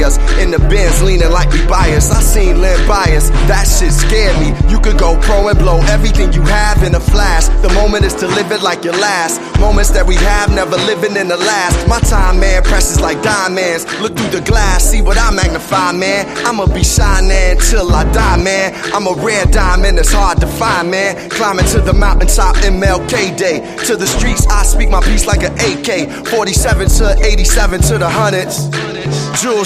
us in the Benz leaning like we biased. I seen Lynn bias, that shit scared me. You could go pro and blow everything you have in a flash. The moment is to live it like your last. Moments that we have, never living in the last. My time, man, precious like diamonds. Look through the glass, see what I magnify, man. I'ma be shining till I die, man. I'm a rare diamond, it's hard to find, man. Climbing to the mountaintop, MLK Day. To the streets, I speak my piece like an AK. 47 to 87 to the hundreds. Jules